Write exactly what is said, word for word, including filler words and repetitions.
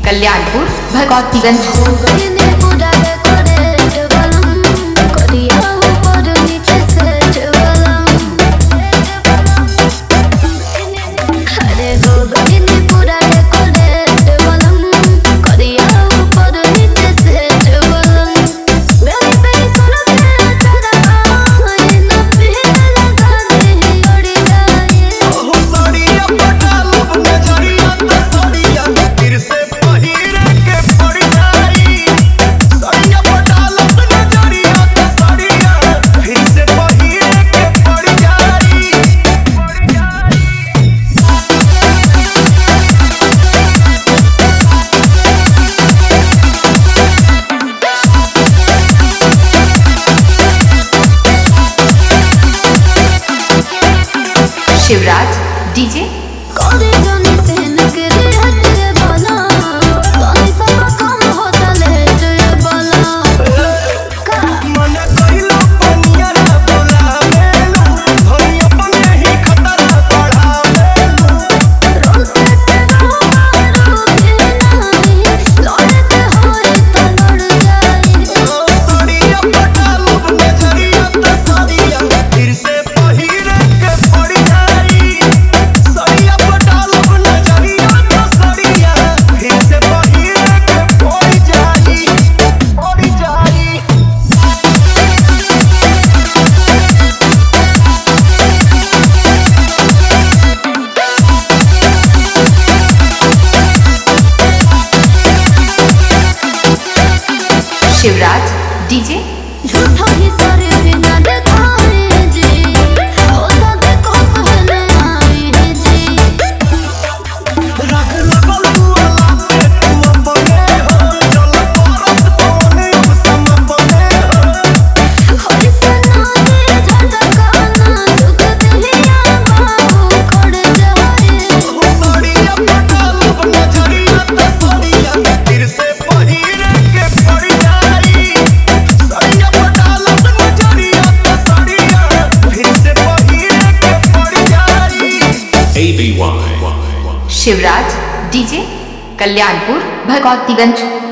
Kalyanpur Bhagwatiganj. Shivraj DJ Shivraj DJ झूठा ही सारे बिना दिखाए जी होता देखो कहने आए जी रख लगल तू अल्लाह पे तू अपने हो चल परत तोने उसम बने हो होई सना दे झटकाना दुख दिया बाबू खड़ जाए हो सड़िया पटाल नजरिया त सड़िया फिर से पहिर के पड़ जाई सड़िया पटाल नजरिया त सड़िया फिर से पहिर के पड़ जाई। A B Y Shivraj DJ Kalyanpur Bhagwatiganj.